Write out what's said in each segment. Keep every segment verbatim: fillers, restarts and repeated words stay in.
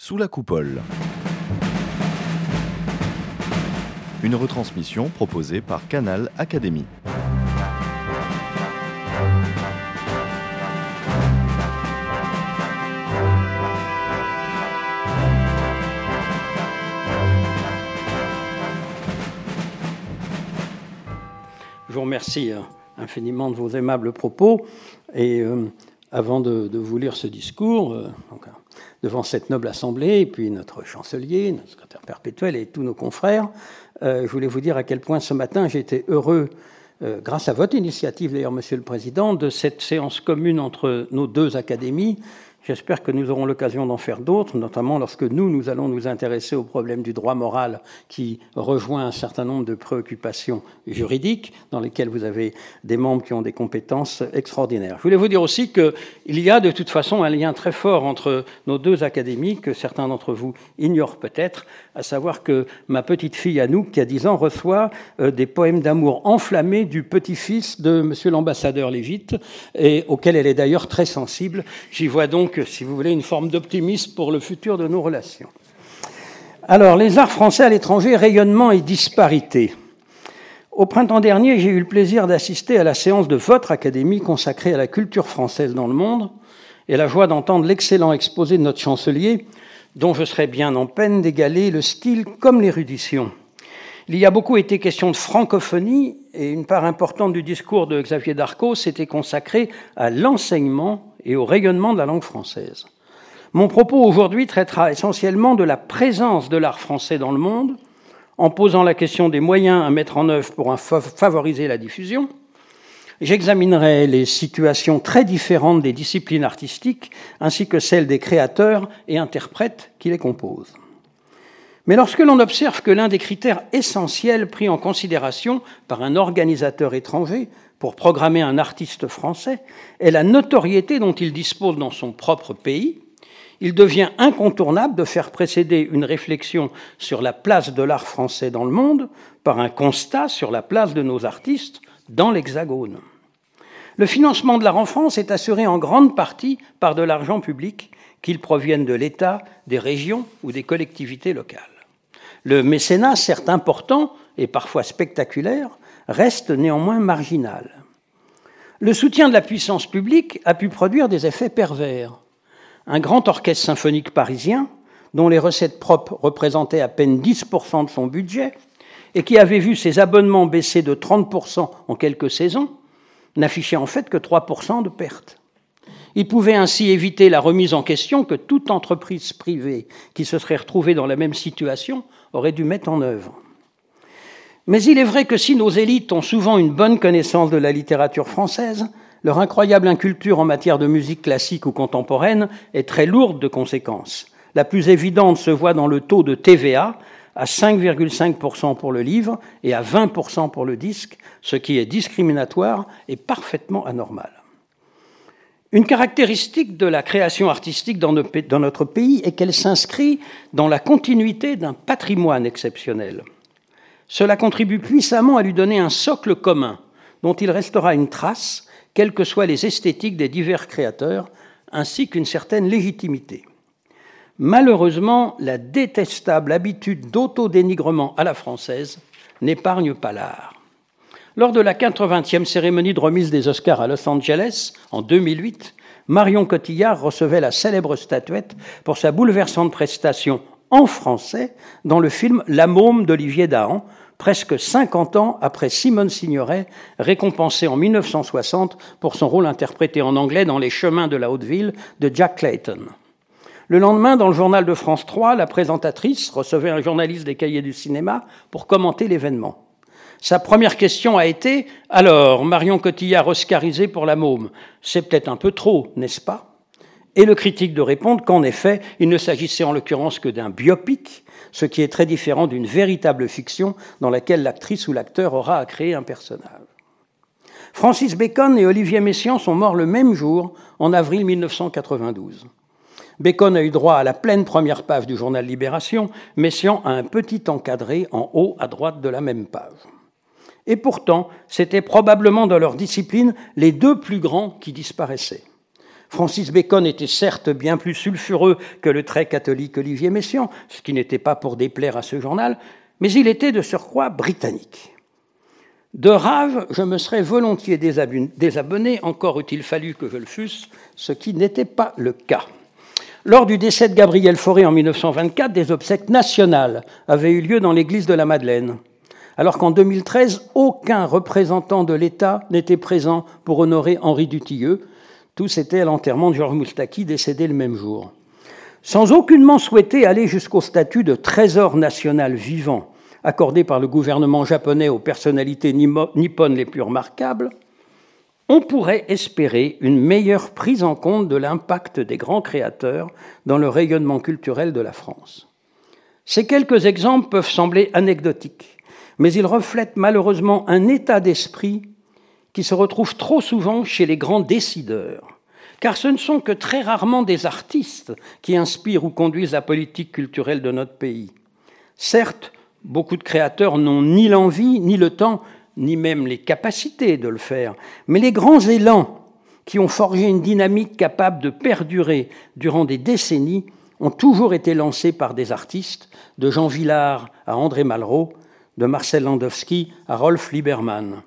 Sous la coupole. Une retransmission proposée par Canal Académie. Je vous remercie infiniment de vos aimables propos. Et euh, avant de, de vous lire ce discours, euh, donc, devant cette noble assemblée, et puis notre chancelier, notre secrétaire perpétuel et tous nos confrères, euh, je voulais vous dire à quel point ce matin j'ai été heureux, euh, grâce à votre initiative d'ailleurs, Monsieur le Président, de cette séance commune entre nos deux académies. J'espère que nous aurons l'occasion d'en faire d'autres, notamment lorsque nous, nous allons nous intéresser au problème du droit moral qui rejoint un certain nombre de préoccupations juridiques dans lesquelles vous avez des membres qui ont des compétences extraordinaires. Je voulais vous dire aussi qu'il y a de toute façon un lien très fort entre nos deux académies que certains d'entre vous ignorent peut-être, à savoir que ma petite fille Anouk, qui a dix ans, reçoit des poèmes d'amour enflammés du petit-fils de Monsieur l'ambassadeur Lévite, et auquel elle est d'ailleurs très sensible. J'y vois donc, si vous voulez, une forme d'optimisme pour le futur de nos relations. Alors, les arts français à l'étranger, rayonnement et disparité. Au printemps dernier, j'ai eu le plaisir d'assister à la séance de votre académie consacrée à la culture française dans le monde, et la joie d'entendre l'excellent exposé de notre chancelier, dont je serais bien en peine d'égaler le style comme l'érudition. Il y a beaucoup été question de francophonie, et une part importante du discours de Xavier Darcos s'était consacrée à l'enseignement et au rayonnement de la langue française. Mon propos aujourd'hui traitera essentiellement de la présence de l'art français dans le monde, en posant la question des moyens à mettre en œuvre pour favoriser la diffusion. J'examinerai les situations très différentes des disciplines artistiques, ainsi que celles des créateurs et interprètes qui les composent. Mais lorsque l'on observe que l'un des critères essentiels pris en considération par un organisateur étranger pour programmer un artiste français est la notoriété dont il dispose dans son propre pays, il devient incontournable de faire précéder une réflexion sur la place de l'art français dans le monde par un constat sur la place de nos artistes dans l'Hexagone. Le financement de l'art en France est assuré en grande partie par de l'argent public, qu'il provienne de l'État, des régions ou des collectivités locales. Le mécénat, certes important et parfois spectaculaire, reste néanmoins marginal. Le soutien de la puissance publique a pu produire des effets pervers. Un grand orchestre symphonique parisien, dont les recettes propres représentaient à peine dix pour cent de son budget, et qui avait vu ses abonnements baisser de trente pour cent en quelques saisons, n'affichait en fait que trois pour cent de pertes. Il pouvait ainsi éviter la remise en question que toute entreprise privée qui se serait retrouvée dans la même situation aurait dû mettre en œuvre. Mais il est vrai que si nos élites ont souvent une bonne connaissance de la littérature française, leur incroyable inculture en matière de musique classique ou contemporaine est très lourde de conséquences. La plus évidente se voit dans le taux de T V A, à cinq virgule cinq pour cent pour le livre et à vingt pour cent pour le disque, ce qui est discriminatoire et parfaitement anormal. Une caractéristique de la création artistique dans notre pays est qu'elle s'inscrit dans la continuité d'un patrimoine exceptionnel. Cela contribue puissamment à lui donner un socle commun dont il restera une trace, quelles que soient les esthétiques des divers créateurs, ainsi qu'une certaine légitimité. Malheureusement, la détestable habitude d'autodénigrement à la française n'épargne pas l'art. Lors de la quatre-vingtième cérémonie de remise des Oscars à Los Angeles, en deux mille huit, Marion Cotillard recevait la célèbre statuette pour sa bouleversante prestation en français dans le film La Môme d'Olivier Dahan, presque cinquante ans après Simone Signoret, récompensée en mille neuf cent soixante pour son rôle interprété en anglais dans Les Chemins de la Haute-Ville de Jack Clayton. Le lendemain, dans le journal de France trois, la présentatrice recevait un journaliste des Cahiers du cinéma pour commenter l'événement. Sa première question a été « Alors, Marion Cotillard oscarisée pour La Môme, c'est peut-être un peu trop, n'est-ce pas ?» Et le critique de répondre qu'en effet, il ne s'agissait en l'occurrence que d'un biopic, ce qui est très différent d'une véritable fiction dans laquelle l'actrice ou l'acteur aura à créer un personnage. Francis Bacon et Olivier Messiaen sont morts le même jour, en avril mille neuf cent quatre-vingt-douze. Bacon a eu droit à la pleine première page du journal Libération, Messiaen a un petit encadré en haut à droite de la même page. Et pourtant, c'était probablement dans leur discipline les deux plus grands qui disparaissaient. Francis Bacon était certes bien plus sulfureux que le très catholique Olivier Messiaen, ce qui n'était pas pour déplaire à ce journal, mais il était de surcroît britannique. De rage, je me serais volontiers désabonné, encore eût-il fallu que je le fusse, ce qui n'était pas le cas. Lors du décès de Gabriel Fauré en mille neuf cent vingt-quatre, des obsèques nationales avaient eu lieu dans l'église de la Madeleine, alors qu'en deux mille treize, aucun représentant de l'État n'était présent pour honorer Henri Dutilleux. Tous étaient à l'enterrement de Georges Moustaki, décédé le même jour. Sans aucunement souhaiter aller jusqu'au statut de trésor national vivant accordé par le gouvernement japonais aux personnalités nippones les plus remarquables, on pourrait espérer une meilleure prise en compte de l'impact des grands créateurs dans le rayonnement culturel de la France. Ces quelques exemples peuvent sembler anecdotiques, mais ils reflètent malheureusement un état d'esprit qui se retrouve trop souvent chez les grands décideurs, car ce ne sont que très rarement des artistes qui inspirent ou conduisent la politique culturelle de notre pays. Certes, beaucoup de créateurs n'ont ni l'envie, ni le temps, ni même les capacités de le faire, mais les grands élans qui ont forgé une dynamique capable de perdurer durant des décennies ont toujours été lancés par des artistes, de Jean Vilar à André Malraux, de Marcel Landowski à Rolf Liebermann.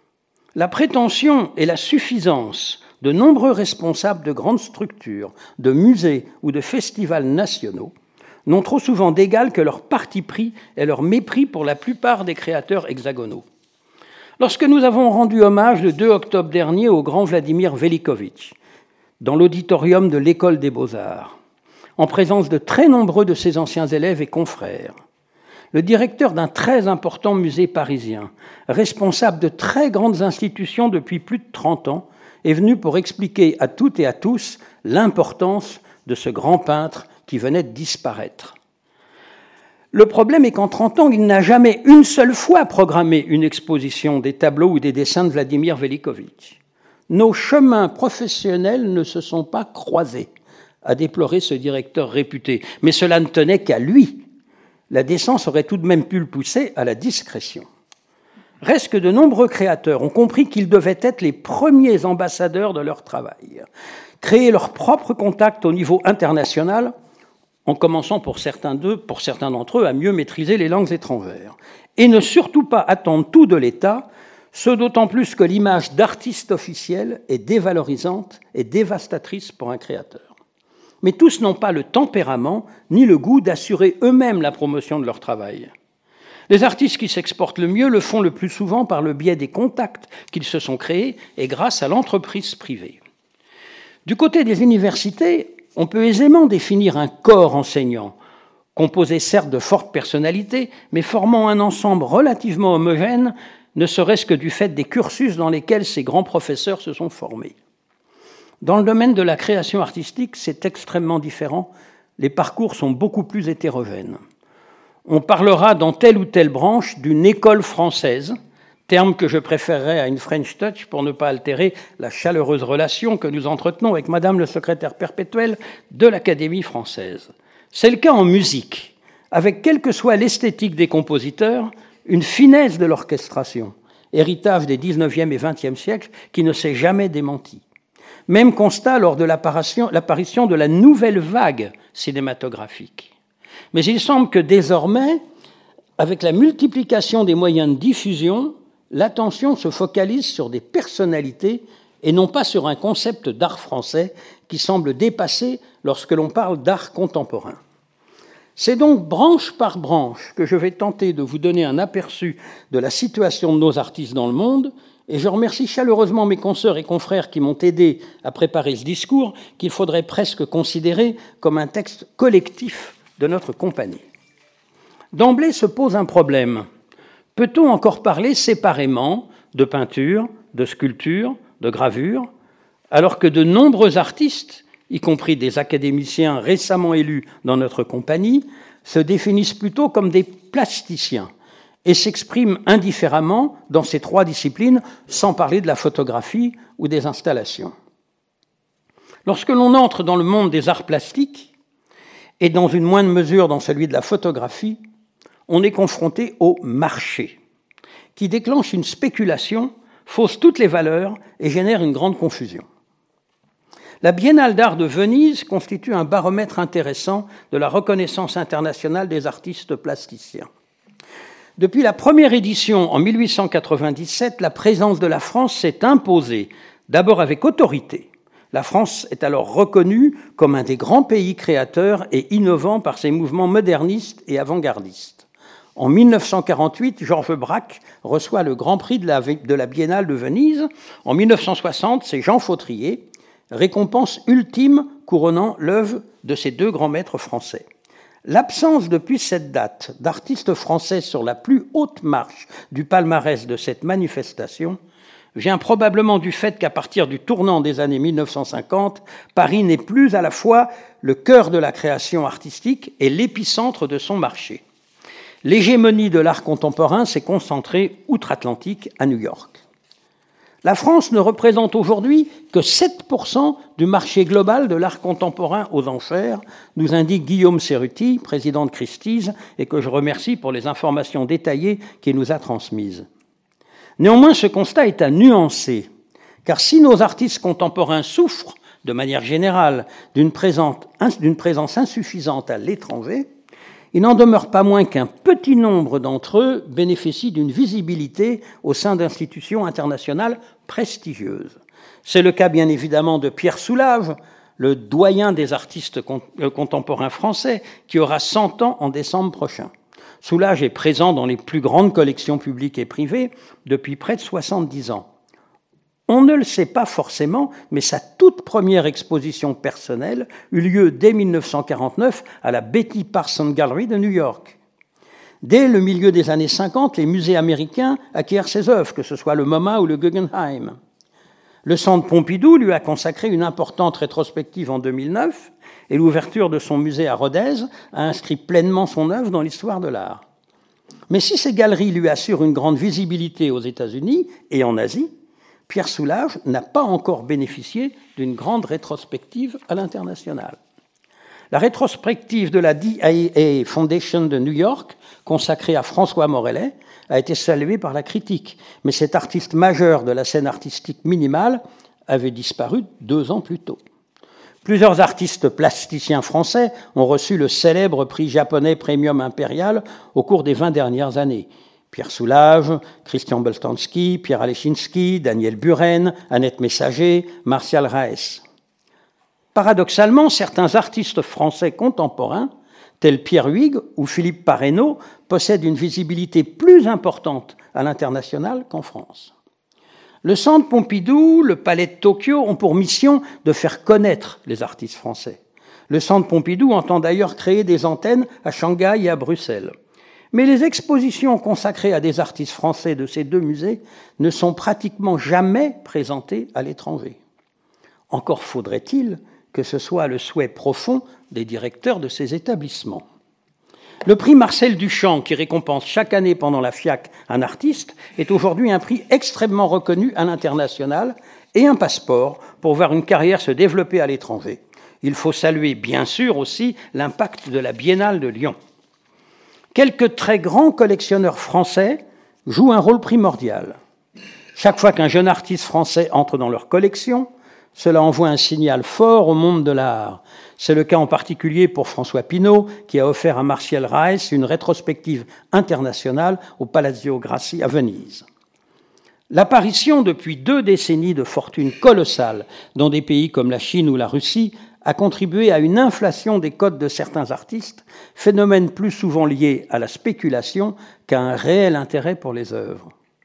La prétention et la suffisance de nombreux responsables de grandes structures, de musées ou de festivals nationaux n'ont trop souvent d'égal que leur parti pris et leur mépris pour la plupart des créateurs hexagonaux. Lorsque nous avons rendu hommage le deux octobre dernier au grand Vladimir Velikovitch, dans l'auditorium de l'École des Beaux-Arts, en présence de très nombreux de ses anciens élèves et confrères, le directeur d'un très important musée parisien, responsable de très grandes institutions depuis plus de trente ans, est venu pour expliquer à toutes et à tous l'importance de ce grand peintre qui venait de disparaître. Le problème est qu'en trente ans, il n'a jamais une seule fois programmé une exposition des tableaux ou des dessins de Vladimir Velikovitch. Nos chemins professionnels ne se sont pas croisés, a déploré ce directeur réputé, mais cela ne tenait qu'à lui. La décence aurait tout de même pu le pousser à la discrétion. Reste que de nombreux créateurs ont compris qu'ils devaient être les premiers ambassadeurs de leur travail, créer leur propre contact au niveau international, en commençant pour certains d'eux, pour certains d'entre eux, à mieux maîtriser les langues étrangères, et ne surtout pas attendre tout de l'État, ce d'autant plus que l'image d'artiste officiel est dévalorisante et dévastatrice pour un créateur. Mais tous n'ont pas le tempérament ni le goût d'assurer eux-mêmes la promotion de leur travail. Les artistes qui s'exportent le mieux le font le plus souvent par le biais des contacts qu'ils se sont créés et grâce à l'entreprise privée. Du côté des universités, on peut aisément définir un corps enseignant, composé certes de fortes personnalités, mais formant un ensemble relativement homogène, ne serait-ce que du fait des cursus dans lesquels ces grands professeurs se sont formés. Dans le domaine de la création artistique, c'est extrêmement différent. Les parcours sont beaucoup plus hétérogènes. On parlera dans telle ou telle branche d'une école française, terme que je préférerais à une French touch pour ne pas altérer la chaleureuse relation que nous entretenons avec Madame le secrétaire perpétuel de l'Académie française. C'est le cas en musique, avec quelle que soit l'esthétique des compositeurs, une finesse de l'orchestration, héritage des dix-neuvième et vingtième siècles qui ne s'est jamais démenti. Même constat lors de l'apparition, l'apparition de la nouvelle vague cinématographique. Mais il semble que désormais, avec la multiplication des moyens de diffusion, l'attention se focalise sur des personnalités et non pas sur un concept d'art français qui semble dépassé lorsque l'on parle d'art contemporain. C'est donc branche par branche que je vais tenter de vous donner un aperçu de la situation de nos artistes dans le monde, et je remercie chaleureusement mes consoeurs et confrères qui m'ont aidé à préparer ce discours qu'il faudrait presque considérer comme un texte collectif de notre compagnie. D'emblée se pose un problème. Peut-on encore parler séparément de peinture, de sculpture, de gravure, alors que de nombreux artistes, y compris des académiciens récemment élus dans notre compagnie, se définissent plutôt comme des plasticiens et s'expriment indifféremment dans ces trois disciplines, sans parler de la photographie ou des installations. Lorsque l'on entre dans le monde des arts plastiques, et dans une moindre mesure dans celui de la photographie, on est confronté au marché, qui déclenche une spéculation, fausse toutes les valeurs et génère une grande confusion. La Biennale d'art de Venise constitue un baromètre intéressant de la reconnaissance internationale des artistes plasticiens. Depuis la première édition en mille huit cent quatre-vingt-dix-sept, la présence de la France s'est imposée, d'abord avec autorité. La France est alors reconnue comme un des grands pays créateurs et innovants par ses mouvements modernistes et avant-gardistes. En mille neuf cent quarante-huit, Georges Braque reçoit le Grand Prix de la, de la Biennale de Venise. En mille neuf cent soixante, c'est Jean Fautrier, récompense ultime couronnant l'œuvre de ces deux grands maîtres français. L'absence depuis cette date d'artistes français sur la plus haute marche du palmarès de cette manifestation vient probablement du fait qu'à partir du tournant des années mille neuf cent cinquante, Paris n'est plus à la fois le cœur de la création artistique et l'épicentre de son marché. L'hégémonie de l'art contemporain s'est concentrée outre-Atlantique à New York. La France ne représente aujourd'hui que sept pour cent du marché global de l'art contemporain aux enchères, nous indique Guillaume Cerruti, président de Christie's, et que je remercie pour les informations détaillées qu'il nous a transmises. Néanmoins, ce constat est à nuancer, car si nos artistes contemporains souffrent, de manière générale, d'une présence, d'une présence insuffisante à l'étranger, il n'en demeure pas moins qu'un petit nombre d'entre eux bénéficient d'une visibilité au sein d'institutions internationales prestigieuses. C'est le cas bien évidemment de Pierre Soulages, le doyen des artistes contemporains français, qui aura cent ans en décembre prochain. Soulages est présent dans les plus grandes collections publiques et privées depuis près de soixante-dix ans. On ne le sait pas forcément, mais sa toute première exposition personnelle eut lieu dès mille neuf cent quarante-neuf à la Betty Parsons Gallery de New York. Dès le milieu des années cinquante, les musées américains acquièrent ses œuvres, que ce soit le MoMA ou le Guggenheim. Le Centre Pompidou lui a consacré une importante rétrospective en deux mille neuf et l'ouverture de son musée à Rodez a inscrit pleinement son œuvre dans l'histoire de l'art. Mais si ces galeries lui assurent une grande visibilité aux États-Unis et en Asie, Pierre Soulages n'a pas encore bénéficié d'une grande rétrospective à l'international. La rétrospective de la D I A Foundation de New York, consacrée à François Morellet, a été saluée par la critique, mais cet artiste majeur de la scène artistique minimale avait disparu deux ans plus tôt. Plusieurs artistes plasticiens français ont reçu le célèbre prix japonais Premium Impérial au cours des vingt dernières années. Pierre Soulages, Christian Boltanski, Pierre Alechinsky, Daniel Buren, Annette Messager, Martial Raes. Paradoxalement, certains artistes français contemporains, tels Pierre Huyghe ou Philippe Parreno, possèdent une visibilité plus importante à l'international qu'en France. Le Centre Pompidou, le Palais de Tokyo ont pour mission de faire connaître les artistes français. Le Centre Pompidou entend d'ailleurs créer des antennes à Shanghai et à Bruxelles. Mais les expositions consacrées à des artistes français de ces deux musées ne sont pratiquement jamais présentées à l'étranger. Encore faudrait-il que ce soit le souhait profond des directeurs de ces établissements. Le prix Marcel Duchamp, qui récompense chaque année pendant la FIAC un artiste, est aujourd'hui un prix extrêmement reconnu à l'international et un passeport pour voir une carrière se développer à l'étranger. Il faut saluer bien sûr aussi l'impact de la Biennale de Lyon. Quelques très grands collectionneurs français jouent un rôle primordial. Chaque fois qu'un jeune artiste français entre dans leur collection, cela envoie un signal fort au monde de l'art. C'est le cas en particulier pour François Pinault, qui a offert à Martial Raes une rétrospective internationale au Palazzo Grassi à Venise. L'apparition depuis deux décennies de fortunes colossales dans des pays comme la Chine ou la Russie a contribué à une inflation des cotes de certains artistes, phénomène plus souvent lié à la spéculation qu'à un réel intérêt pour les œuvres.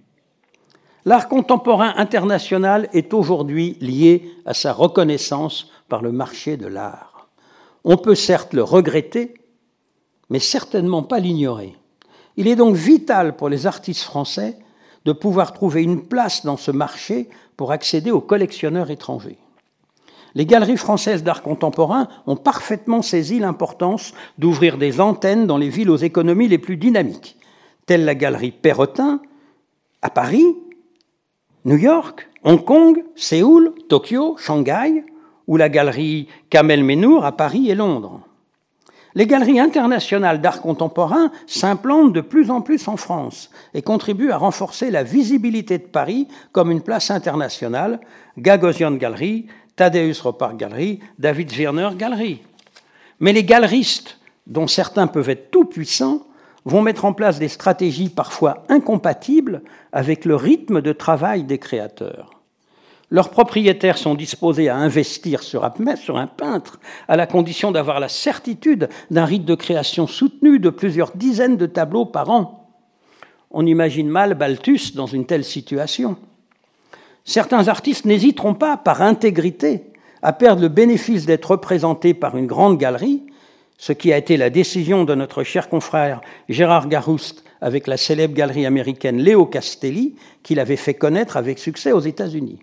L'art contemporain international est aujourd'hui lié à sa reconnaissance par le marché de l'art. On peut certes le regretter, mais certainement pas l'ignorer. Il est donc vital pour les artistes français de pouvoir trouver une place dans ce marché pour accéder aux collectionneurs étrangers. Les galeries françaises d'art contemporain ont parfaitement saisi l'importance d'ouvrir des antennes dans les villes aux économies les plus dynamiques, telles la galerie Perrotin à Paris, New York, Hong Kong, Séoul, Tokyo, Shanghai, ou la galerie Kamel Menour à Paris et Londres. Les galeries internationales d'art contemporain s'implantent de plus en plus en France et contribuent à renforcer la visibilité de Paris comme une place internationale, Gagosian Gallery, Thaddeus Roppard Gallery, David Zwirner Gallery. Mais les galeristes, dont certains peuvent être tout-puissants, vont mettre en place des stratégies parfois incompatibles avec le rythme de travail des créateurs. Leurs propriétaires sont disposés à investir sur un peintre à la condition d'avoir la certitude d'un rythme de création soutenu de plusieurs dizaines de tableaux par an. On imagine mal Balthus dans une telle situation. Certains artistes n'hésiteront pas, par intégrité, à perdre le bénéfice d'être représentés par une grande galerie, ce qui a été la décision de notre cher confrère Gérard Garouste avec la célèbre galerie américaine Leo Castelli, qu'il avait fait connaître avec succès aux États-Unis.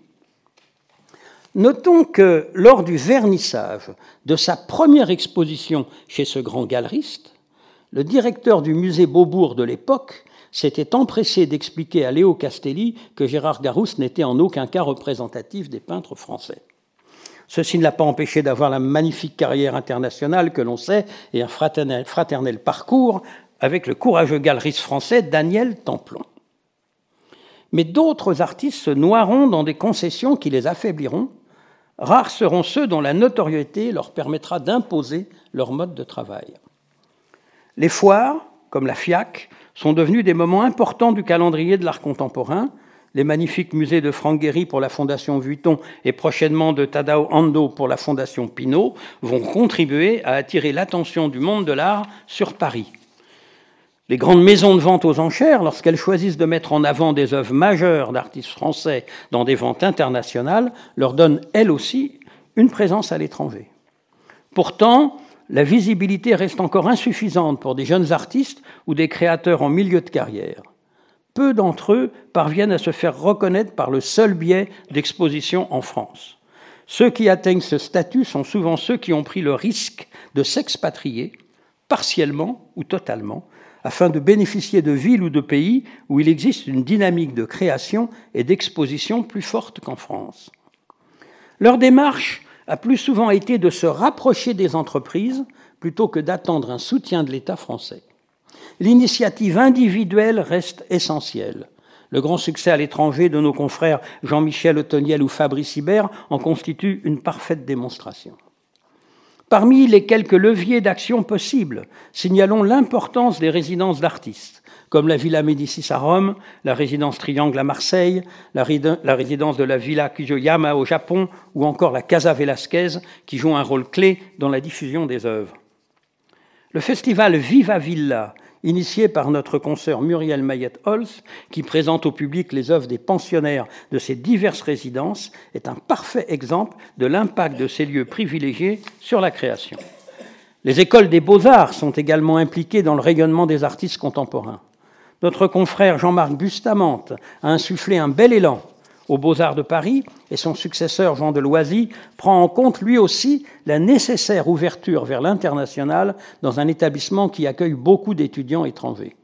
Notons que lors du vernissage de sa première exposition chez ce grand galeriste, le directeur du musée Beaubourg de l'époque s'était empressé d'expliquer à Léo Castelli que Gérard Garouste n'était en aucun cas représentatif des peintres français. Ceci ne l'a pas empêché d'avoir la magnifique carrière internationale que l'on sait et un fraternel, fraternel parcours avec le courageux galeriste français Daniel Templon. Mais d'autres artistes se noieront dans des concessions qui les affaibliront. Rares seront ceux dont la notoriété leur permettra d'imposer leur mode de travail. Les foires, comme la FIAC, sont devenus des moments importants du calendrier de l'art contemporain. Les magnifiques musées de Franck Gehry pour la Fondation Vuitton et prochainement de Tadao Ando pour la Fondation Pinault vont contribuer à attirer l'attention du monde de l'art sur Paris. Les grandes maisons de vente aux enchères, lorsqu'elles choisissent de mettre en avant des œuvres majeures d'artistes français dans des ventes internationales, leur donnent elles aussi une présence à l'étranger. Pourtant, la visibilité reste encore insuffisante pour des jeunes artistes ou des créateurs en milieu de carrière. Peu d'entre eux parviennent à se faire reconnaître par le seul biais d'expositions en France. Ceux qui atteignent ce statut sont souvent ceux qui ont pris le risque de s'expatrier, partiellement ou totalement, afin de bénéficier de villes ou de pays où il existe une dynamique de création et d'exposition plus forte qu'en France. Leur démarche a plus souvent été de se rapprocher des entreprises plutôt que d'attendre un soutien de l'État français. L'initiative individuelle reste essentielle. Le grand succès à l'étranger de nos confrères Jean-Michel Otoniel ou Fabrice Hibert en constitue une parfaite démonstration. Parmi les quelques leviers d'action possibles, signalons l'importance des résidences d'artistes, comme la Villa Médicis à Rome, la résidence Triangle à Marseille, la résidence de la Villa Kiyoyama au Japon, ou encore la Casa Velasquez, qui joue un rôle clé dans la diffusion des œuvres. Le festival Viva Villa, initié par notre consoeur Muriel Mayette-Holz, qui présente au public les œuvres des pensionnaires de ces diverses résidences, est un parfait exemple de l'impact de ces lieux privilégiés sur la création. Les écoles des beaux-arts sont également impliquées dans le rayonnement des artistes contemporains. Notre confrère Jean-Marc Bustamante a insufflé un bel élan aux Beaux-Arts de Paris et son successeur Jean de Loisy prend en compte lui aussi la nécessaire ouverture vers l'international dans un établissement qui accueille beaucoup d'étudiants étrangers.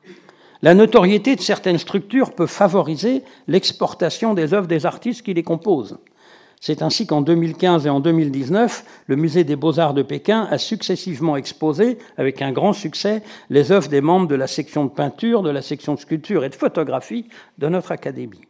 La notoriété de certaines structures peut favoriser l'exportation des œuvres des artistes qui les composent. C'est ainsi qu'en deux mille quinze et en deux mille dix-neuf, le Musée des Beaux-Arts de Pékin a successivement exposé, avec un grand succès, les œuvres des membres de la section de peinture, de la section de sculpture et de photographie de notre académie.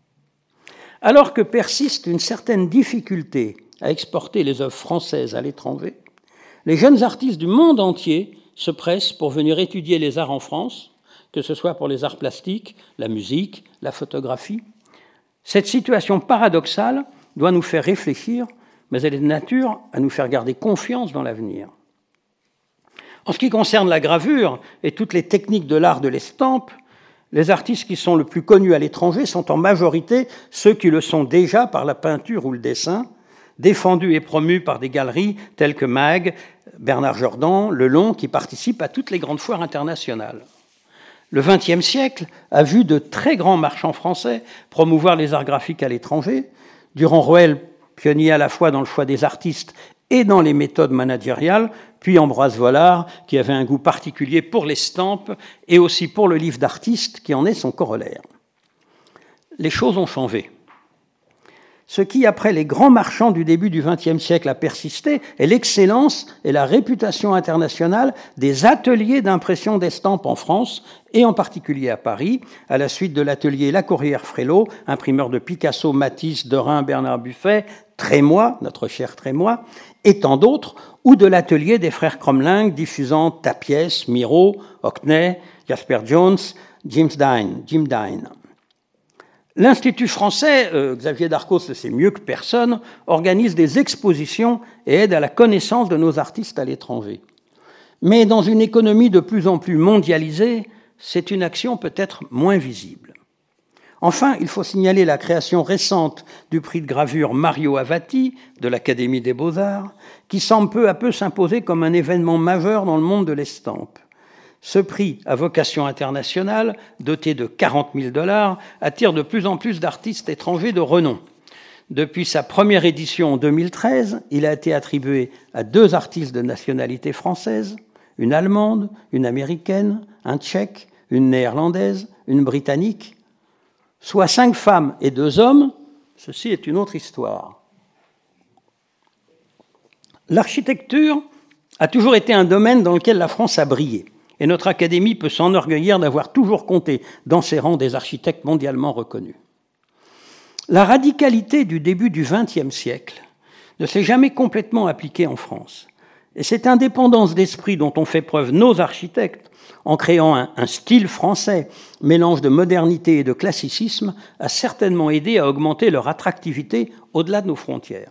Alors que persiste une certaine difficulté à exporter les œuvres françaises à l'étranger, les jeunes artistes du monde entier se pressent pour venir étudier les arts en France, que ce soit pour les arts plastiques, la musique, la photographie. Cette situation paradoxale doit nous faire réfléchir, mais elle est de nature à nous faire garder confiance dans l'avenir. En ce qui concerne la gravure et toutes les techniques de l'art de l'estampe, les artistes qui sont le plus connus à l'étranger sont en majorité ceux qui le sont déjà par la peinture ou le dessin, défendus et promus par des galeries telles que Mag, Bernard Jordan, Lelon, qui participent à toutes les grandes foires internationales. Le vingtième siècle a vu de très grands marchands français promouvoir les arts graphiques à l'étranger. Durand-Ruel, pionnier à la fois dans le choix des artistes et dans les méthodes managériales, puis Ambroise Vollard, qui avait un goût particulier pour l'estampe et aussi pour le livre d'artiste, qui en est son corollaire. Les choses ont changé. Ce qui, après les grands marchands du début du vingtième siècle, a persisté est l'excellence et la réputation internationale des ateliers d'impression d'estampes en France, et en particulier à Paris, à la suite de l'atelier La Courrière-Frélo, imprimeur de Picasso, Matisse, Derain, Bernard Buffet, Trémoy, notre cher Trémoy, et tant d'autres, ou de l'atelier des frères Cromlingue, diffusant Tapiès, Miro, Hockney, Jasper Jones, Jim Dine. Jim Dine. L'Institut français, euh, Xavier Darcos le sait mieux que personne, organise des expositions et aide à la connaissance de nos artistes à l'étranger. Mais dans une économie de plus en plus mondialisée, c'est une action peut-être moins visible. Enfin, il faut signaler la création récente du prix de gravure Mario Avati de l'Académie des Beaux-Arts, qui semble peu à peu s'imposer comme un événement majeur dans le monde de l'estampe. Ce prix, à vocation internationale, doté de quarante mille dollars, attire de plus en plus d'artistes étrangers de renom. Depuis sa première édition en deux mille treize, il a été attribué à deux artistes de nationalité française, une allemande, une américaine, un tchèque, une néerlandaise, une britannique, soit cinq femmes et deux hommes. Ceci est une autre histoire. L'architecture a toujours été un domaine dans lequel la France a brillé. Et notre Académie peut s'enorgueillir d'avoir toujours compté dans ses rangs des architectes mondialement reconnus. La radicalité du début du vingtième siècle ne s'est jamais complètement appliquée en France. Et cette indépendance d'esprit dont ont fait preuve nos architectes, en créant un, un style français, mélange de modernité et de classicisme, a certainement aidé à augmenter leur attractivité au-delà de nos frontières.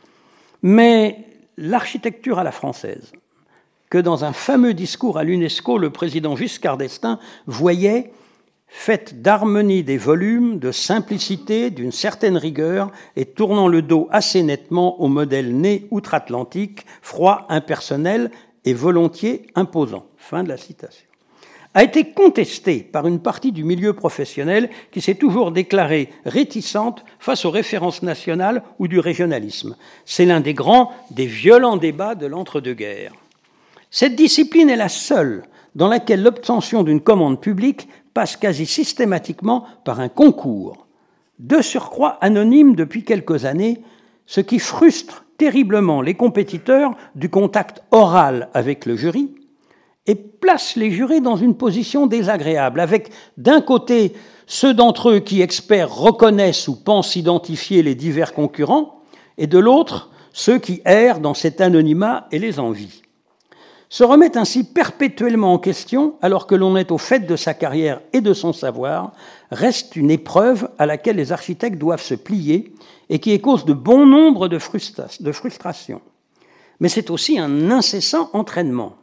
Mais l'architecture à la française, que dans un fameux discours à l'UNESCO, le président Giscard d'Estaing voyait faite d'harmonie des volumes, de simplicité, d'une certaine rigueur, et tournant le dos assez nettement au modèle né outre-Atlantique, froid, impersonnel et volontiers imposant. Fin de la citation. A été contesté par une partie du milieu professionnel qui s'est toujours déclarée réticente face aux références nationales ou du régionalisme. C'est l'un des grands, des violents débats de l'entre-deux-guerres. Cette discipline est la seule dans laquelle l'obtention d'une commande publique passe quasi systématiquement par un concours, de surcroît anonyme depuis quelques années, ce qui frustre terriblement les compétiteurs du contact oral avec le jury et place les jurés dans une position désagréable, avec d'un côté ceux d'entre eux qui, experts, reconnaissent ou pensent identifier les divers concurrents, et de l'autre ceux qui errent dans cet anonymat et les envient. Se remet ainsi perpétuellement en question, alors que l'on est au fait de sa carrière et de son savoir, reste une épreuve à laquelle les architectes doivent se plier et qui est cause de bon nombre de frustrations. Mais c'est aussi un incessant entraînement.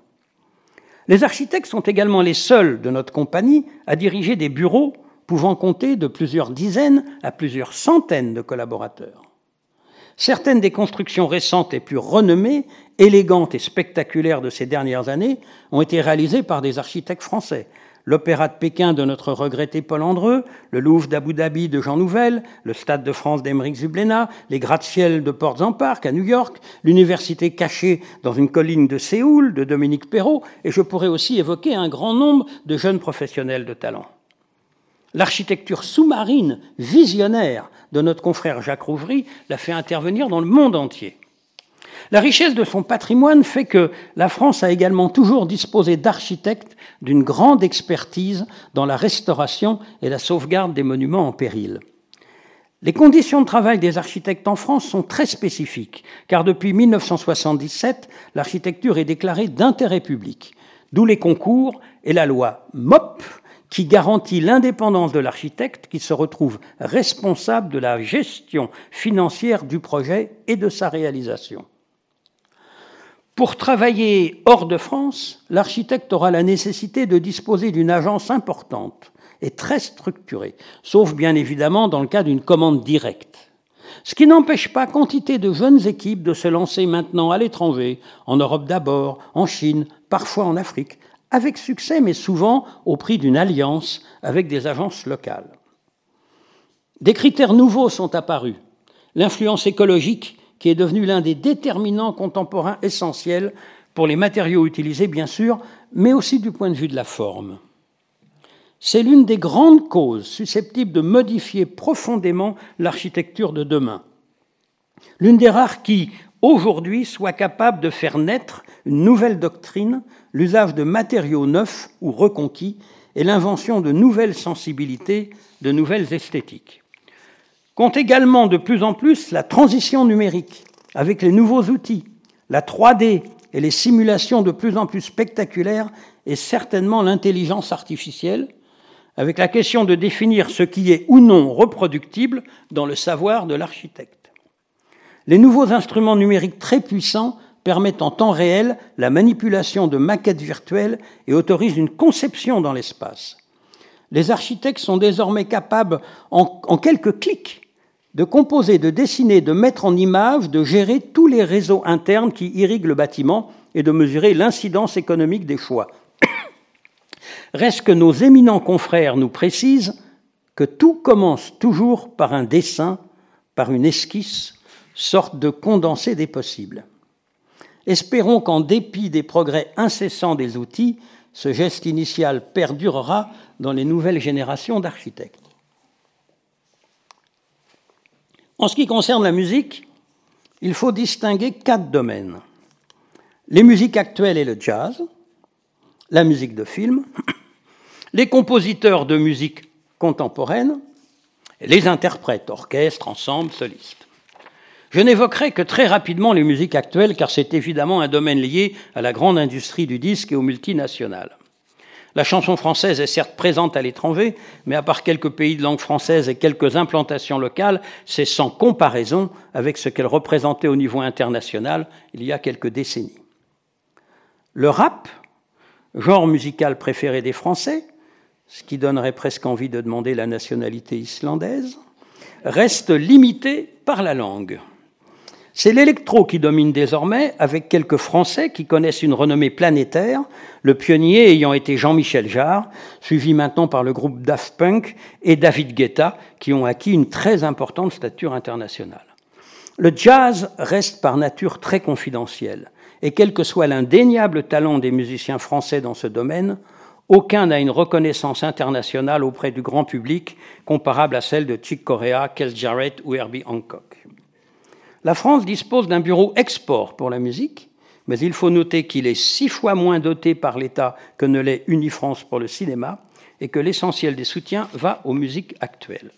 Les architectes sont également les seuls de notre compagnie à diriger des bureaux pouvant compter de plusieurs dizaines à plusieurs centaines de collaborateurs. Certaines des constructions récentes les plus renommées, élégantes et spectaculaires de ces dernières années ont été réalisées par des architectes français. L'Opéra de Pékin de notre regretté Paul Andreu, le Louvre d'Abu Dhabi de Jean Nouvel, le Stade de France d'Aymeric Zubléna, les gratte-ciel de Portsmouth Park à New York, l'université cachée dans une colline de Séoul de Dominique Perrault, et je pourrais aussi évoquer un grand nombre de jeunes professionnels de talent. L'architecture sous-marine visionnaire de notre confrère Jacques Rouvry l'a fait intervenir dans le monde entier. La richesse de son patrimoine fait que la France a également toujours disposé d'architectes d'une grande expertise dans la restauration et la sauvegarde des monuments en péril. Les conditions de travail des architectes en France sont très spécifiques, car depuis mille neuf cent soixante-dix-sept, l'architecture est déclarée d'intérêt public, d'où les concours et la loi M O P, qui garantit l'indépendance de l'architecte qui se retrouve responsable de la gestion financière du projet et de sa réalisation. Pour travailler hors de France, l'architecte aura la nécessité de disposer d'une agence importante et très structurée, sauf bien évidemment dans le cas d'une commande directe. Ce qui n'empêche pas quantité de jeunes équipes de se lancer maintenant à l'étranger, en Europe d'abord, en Chine, parfois en Afrique, avec succès, mais souvent au prix d'une alliance avec des agences locales. Des critères nouveaux sont apparus. L'influence écologique, qui est devenue l'un des déterminants contemporains essentiels pour les matériaux utilisés, bien sûr, mais aussi du point de vue de la forme. C'est l'une des grandes causes susceptibles de modifier profondément l'architecture de demain. L'une des rares qui, aujourd'hui, soit capable de faire naître une nouvelle doctrine, l'usage de matériaux neufs ou reconquis et l'invention de nouvelles sensibilités, de nouvelles esthétiques. Compte également de plus en plus la transition numérique avec les nouveaux outils, la trois D et les simulations de plus en plus spectaculaires et certainement l'intelligence artificielle, avec la question de définir ce qui est ou non reproductible dans le savoir de l'architecte. Les nouveaux instruments numériques très puissants permettent en temps réel la manipulation de maquettes virtuelles et autorisent une conception dans l'espace. Les architectes sont désormais capables, en, en quelques clics, de composer, de dessiner, de mettre en image, de gérer tous les réseaux internes qui irriguent le bâtiment et de mesurer l'incidence économique des choix. Reste que nos éminents confrères nous précisent que tout commence toujours par un dessin, par une esquisse, sorte de condensé des possibles. Espérons qu'en dépit des progrès incessants des outils, ce geste initial perdurera dans les nouvelles générations d'architectes. En ce qui concerne la musique, il faut distinguer quatre domaines. Les musiques actuelles et le jazz, la musique de film, les compositeurs de musique contemporaine, et les interprètes, orchestres, ensembles, solistes. Je n'évoquerai que très rapidement les musiques actuelles, car c'est évidemment un domaine lié à la grande industrie du disque et aux multinationales. La chanson française est certes présente à l'étranger, mais à part quelques pays de langue française et quelques implantations locales, c'est sans comparaison avec ce qu'elle représentait au niveau international il y a quelques décennies. Le rap, genre musical préféré des Français, ce qui donnerait presque envie de demander la nationalité islandaise, reste limité par la langue. C'est l'électro qui domine désormais, avec quelques Français qui connaissent une renommée planétaire, le pionnier ayant été Jean-Michel Jarre, suivi maintenant par le groupe Daft Punk et David Guetta, qui ont acquis une très importante stature internationale. Le jazz reste par nature très confidentiel, et quel que soit l'indéniable talent des musiciens français dans ce domaine, aucun n'a une reconnaissance internationale auprès du grand public comparable à celle de Chick Corea, Keith Jarrett ou Herbie Hancock. La France dispose d'un bureau export pour la musique, mais il faut noter qu'il est six fois moins doté par l'État que ne l'est Unifrance pour le cinéma et que l'essentiel des soutiens va aux musiques actuelles.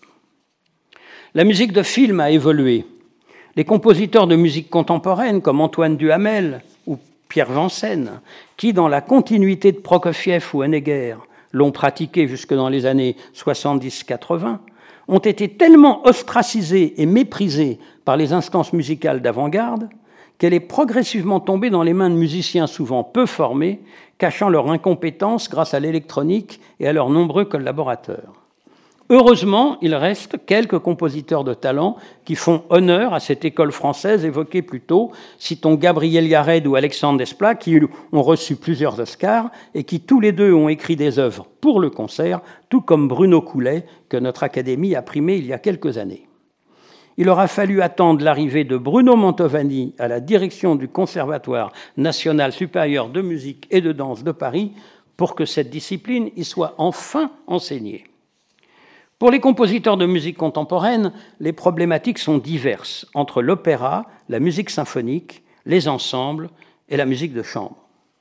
La musique de film a évolué. Les compositeurs de musique contemporaine comme Antoine Duhamel ou Pierre Janssen, qui, dans la continuité de Prokofiev ou Honegger, l'ont pratiqué jusque dans les années soixante-dix quatre-vingts, ont été tellement ostracisés et méprisés par les instances musicales d'avant-garde qu'elle est progressivement tombée dans les mains de musiciens souvent peu formés, cachant leur incompétence grâce à l'électronique et à leurs nombreux collaborateurs. Heureusement, il reste quelques compositeurs de talent qui font honneur à cette école française évoquée plus tôt. Citons Gabriel Yared ou Alexandre Desplat, qui ont reçu plusieurs Oscars et qui tous les deux ont écrit des œuvres pour le concert, tout comme Bruno Coulet, que notre Académie a primé il y a quelques années. Il aura fallu attendre l'arrivée de Bruno Mantovani à la direction du Conservatoire national supérieur de musique et de danse de Paris pour que cette discipline y soit enfin enseignée. Pour les compositeurs de musique contemporaine, les problématiques sont diverses entre l'opéra, la musique symphonique, les ensembles et la musique de chambre.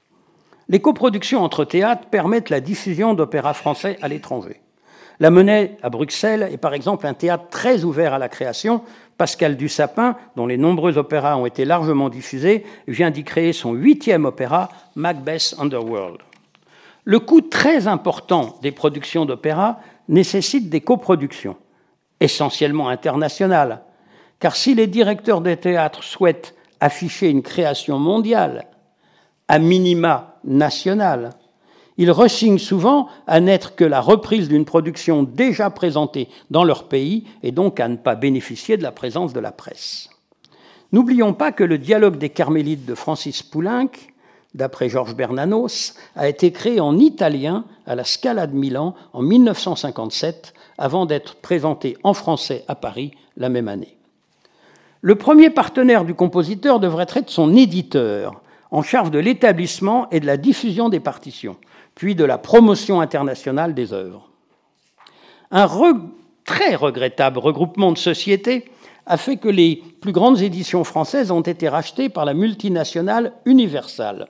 Les coproductions entre théâtres permettent la diffusion d'opéras français à l'étranger. La Monnaie, à Bruxelles, est par exemple un théâtre très ouvert à la création. Pascal Dussapin, dont les nombreux opéras ont été largement diffusés, vient d'y créer son huitième opéra, Macbeth Underworld. Le coût très important des productions d'opéra nécessite des coproductions, essentiellement internationales, car si les directeurs des théâtres souhaitent afficher une création mondiale, à minima nationale, ils rechignent souvent à n'être que la reprise d'une production déjà présentée dans leur pays et donc à ne pas bénéficier de la présence de la presse. N'oublions pas que le dialogue des Carmélites de Francis Poulenc, d'après Georges Bernanos, a été créé en italien à la Scala de Milan en mille neuf cent cinquante-sept, avant d'être présenté en français à Paris la même année. Le premier partenaire du compositeur devrait être son éditeur, en charge de l'établissement et de la diffusion des partitions, puis de la promotion internationale des œuvres. Un re- très regrettable regroupement de sociétés a fait que les plus grandes éditions françaises ont été rachetées par la multinationale Universal.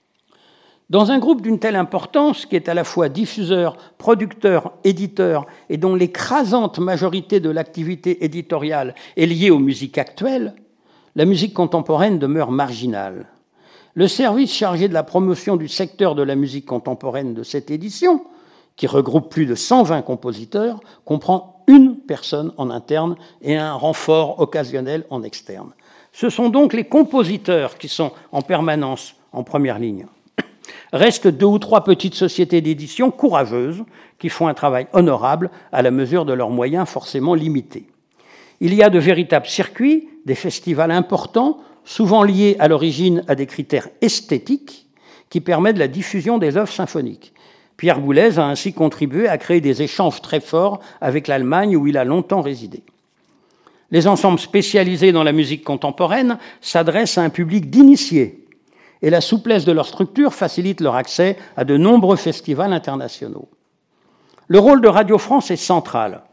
Dans un groupe d'une telle importance, qui est à la fois diffuseur, producteur, éditeur, et dont l'écrasante majorité de l'activité éditoriale est liée aux musiques actuelles, la musique contemporaine demeure marginale. Le service chargé de la promotion du secteur de la musique contemporaine de cette édition, qui regroupe plus de cent vingt compositeurs, comprend une personne en interne et un renfort occasionnel en externe. Ce sont donc les compositeurs qui sont en permanence en première ligne. Restent deux ou trois petites sociétés d'édition courageuses qui font un travail honorable à la mesure de leurs moyens forcément limités. Il y a de véritables circuits, des festivals importants, souvent liés à l'origine à des critères esthétiques qui permettent la diffusion des œuvres symphoniques. Pierre Boulez a ainsi contribué à créer des échanges très forts avec l'Allemagne où il a longtemps résidé. Les ensembles spécialisés dans la musique contemporaine s'adressent à un public d'initiés, et la souplesse de leur structure facilite leur accès à de nombreux festivals internationaux. Le rôle de Radio France est central.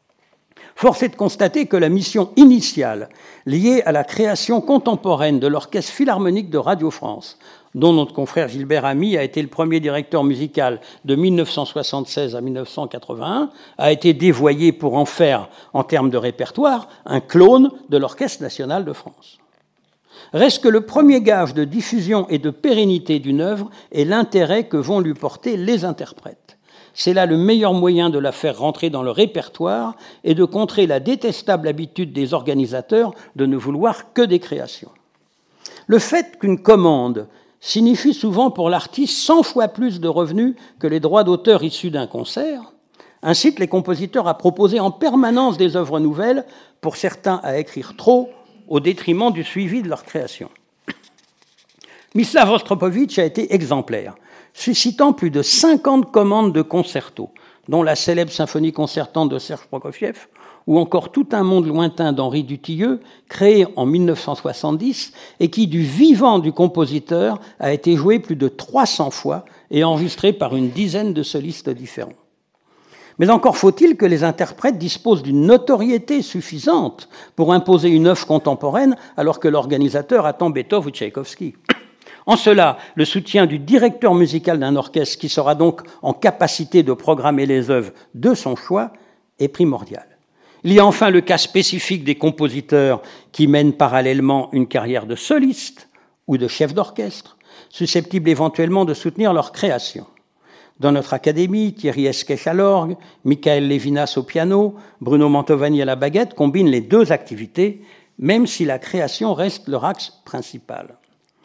Force est de constater que la mission initiale, liée à la création contemporaine de l'Orchestre philharmonique de Radio France, dont notre confrère Gilbert Ami a été le premier directeur musical de mille neuf cent soixante-seize à mille neuf cent quatre-vingt-un, a été dévoyée pour en faire, en termes de répertoire, un clone de l'Orchestre national de France. Reste que le premier gage de diffusion et de pérennité d'une œuvre est l'intérêt que vont lui porter les interprètes. C'est là le meilleur moyen de la faire rentrer dans le répertoire et de contrer la détestable habitude des organisateurs de ne vouloir que des créations. Le fait qu'une commande signifie souvent pour l'artiste cent fois plus de revenus que les droits d'auteur issus d'un concert incite les compositeurs à proposer en permanence des œuvres nouvelles, pour certains à écrire trop, au détriment du suivi de leur création. Mislav Rostropovitch a été exemplaire, suscitant plus de cinquante commandes de concertos, dont la célèbre symphonie concertante de Serge Prokofiev, ou encore Tout un monde lointain d'Henri Dutilleux, créé en mille neuf cent soixante-dix et qui, du vivant du compositeur, a été joué plus de trois cents fois et enregistré par une dizaine de solistes différents. Mais encore faut-il que les interprètes disposent d'une notoriété suffisante pour imposer une œuvre contemporaine alors que l'organisateur attend Beethoven ou Tchaïkovski. En cela, le soutien du directeur musical d'un orchestre qui sera donc en capacité de programmer les œuvres de son choix est primordial. Il y a enfin le cas spécifique des compositeurs qui mènent parallèlement une carrière de soliste ou de chef d'orchestre, susceptibles éventuellement de soutenir leur création. Dans notre académie, Thierry Esquèche à l'orgue, Michael Levinas au piano, Bruno Mantovani à la baguette combinent les deux activités, même si la création reste leur axe principal.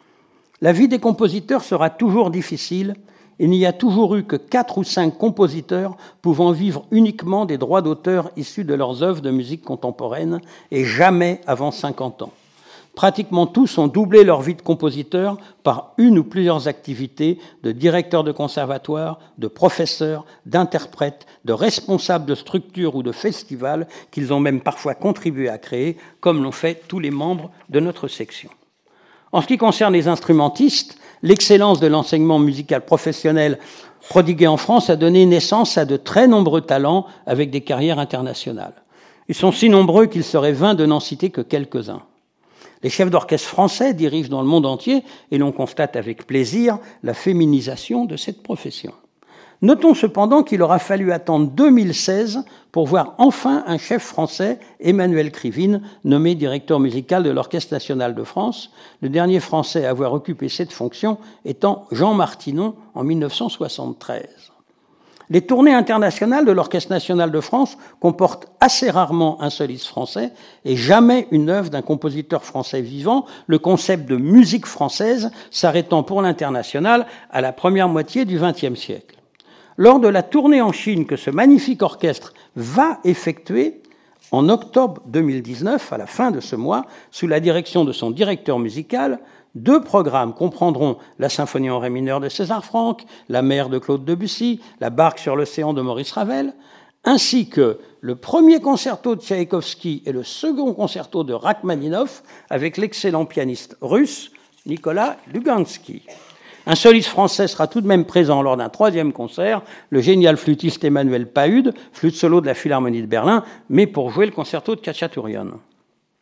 La vie des compositeurs sera toujours difficile. Il n'y a toujours eu que quatre ou cinq compositeurs pouvant vivre uniquement des droits d'auteur issus de leurs œuvres de musique contemporaine, et jamais avant cinquante ans. Pratiquement tous ont doublé leur vie de compositeur par une ou plusieurs activités de directeur de conservatoire, de professeur, d'interprète, de responsable de structures ou de festivals qu'ils ont même parfois contribué à créer, comme l'ont fait tous les membres de notre section. En ce qui concerne les instrumentistes, l'excellence de l'enseignement musical professionnel prodigué en France a donné naissance à de très nombreux talents avec des carrières internationales. Ils sont si nombreux qu'il serait vain de n'en citer que quelques-uns. Les chefs d'orchestre français dirigent dans le monde entier, et l'on constate avec plaisir la féminisation de cette profession. Notons cependant qu'il aura fallu attendre deux mille seize pour voir enfin un chef français, Emmanuel Krivine, nommé directeur musical de l'Orchestre national de France, le dernier Français à avoir occupé cette fonction étant Jean Martinon en mille neuf cent soixante-treize. Les tournées internationales de l'Orchestre national de France comportent assez rarement un soliste français et jamais une œuvre d'un compositeur français vivant, le concept de musique française s'arrêtant pour l'international à la première moitié du vingtième siècle. Lors de la tournée en Chine que ce magnifique orchestre va effectuer, en octobre deux mille dix-neuf, à la fin de ce mois, sous la direction de son directeur musical, deux programmes comprendront la symphonie en ré mineur de César Franck, la mer de Claude Debussy, la barque sur l'océan de Maurice Ravel, ainsi que le premier concerto de Tchaïkovski et le second concerto de Rachmaninoff avec l'excellent pianiste russe Nicolas Lugansky. Un soliste français sera tout de même présent lors d'un troisième concert, le génial flûtiste Emmanuel Pahude, flûte solo de la Philharmonie de Berlin, mais pour jouer le concerto de Khachaturian.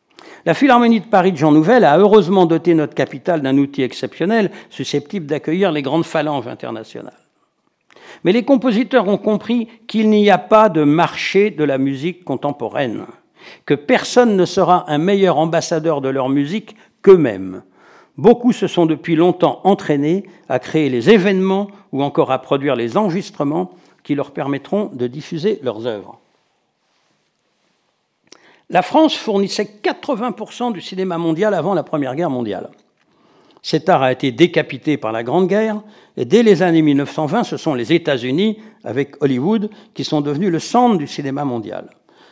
La Philharmonie de Paris de Jean Nouvel a heureusement doté notre capitale d'un outil exceptionnel susceptible d'accueillir les grandes phalanges internationales. Mais les compositeurs ont compris qu'il n'y a pas de marché de la musique contemporaine, que personne ne sera un meilleur ambassadeur de leur musique qu'eux-mêmes. Beaucoup se sont depuis longtemps entraînés à créer les événements ou encore à produire les enregistrements qui leur permettront de diffuser leurs œuvres. La France fournissait quatre-vingts pour cent du cinéma mondial avant la Première Guerre mondiale. Cet art a été décapité par la Grande Guerre, et dès les années mille neuf cent vingt, ce sont les États-Unis, avec Hollywood, qui sont devenus le centre du cinéma mondial.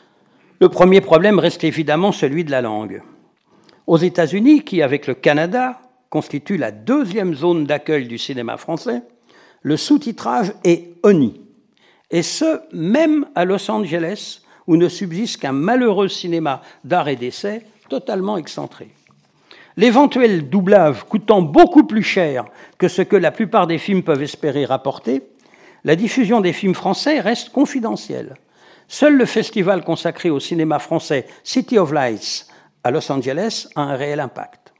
Le premier problème reste évidemment celui de la langue. Aux États-Unis, qui, avec le Canada, constitue la deuxième zone d'accueil du cinéma français, le sous-titrage est honni. Et ce, même à Los Angeles, où ne subsiste qu'un malheureux cinéma d'art et d'essai totalement excentré. L'éventuel doublage coûtant beaucoup plus cher que ce que la plupart des films peuvent espérer rapporter, la diffusion des films français reste confidentielle. Seul le festival consacré au cinéma français City of Lights à Los Angeles a un réel impact.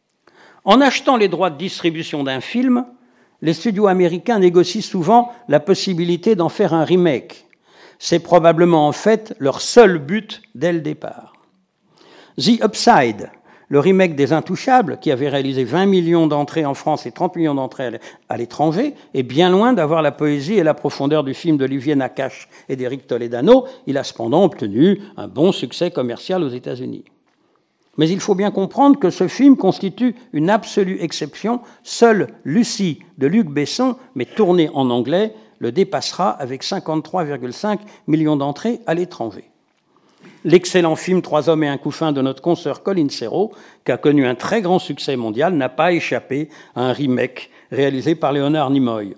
En achetant les droits de distribution d'un film, les studios américains négocient souvent la possibilité d'en faire un remake. C'est probablement en fait leur seul but dès le départ. The Upside, le remake des Intouchables, qui avait réalisé vingt millions d'entrées en France et trente millions d'entrées à l'étranger, est bien loin d'avoir la poésie et la profondeur du film d'Olivier Nakache et d'Éric Toledano. Il a cependant obtenu un bon succès commercial aux États-Unis. Mais il faut bien comprendre que ce film constitue une absolue exception. Seule Lucie de Luc Besson, mais tournée en anglais, le dépassera avec cinquante-trois virgule cinq millions d'entrées à l'étranger. L'excellent film « Trois hommes et un couffin » de notre consoeur Colin Serrault, qui a connu un très grand succès mondial, n'a pas échappé à un remake réalisé par Léonard Nimoy.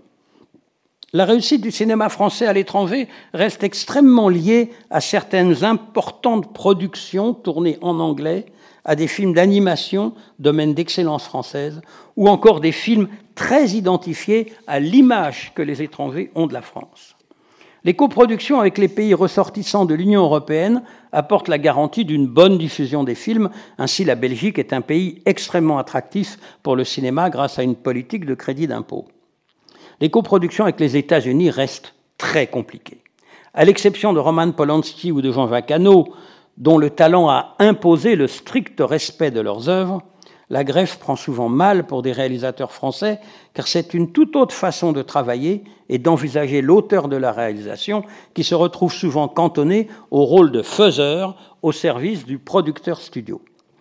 La réussite du cinéma français à l'étranger reste extrêmement liée à certaines importantes productions tournées en anglais, à des films d'animation, domaine d'excellence française, ou encore des films très identifiés à l'image que les étrangers ont de la France. Les coproductions avec les pays ressortissants de l'Union européenne apportent la garantie d'une bonne diffusion des films. Ainsi, la Belgique est un pays extrêmement attractif pour le cinéma grâce à une politique de crédit d'impôt. Les coproductions avec les États-Unis restent très compliquées. À l'exception de Roman Polanski ou de Jean-Jacques Hano, dont le talent a imposé le strict respect de leurs œuvres, la greffe prend souvent mal pour des réalisateurs français, car c'est une toute autre façon de travailler et d'envisager l'auteur de la réalisation qui se retrouve souvent cantonné au rôle de faiseur au service du producteur studio.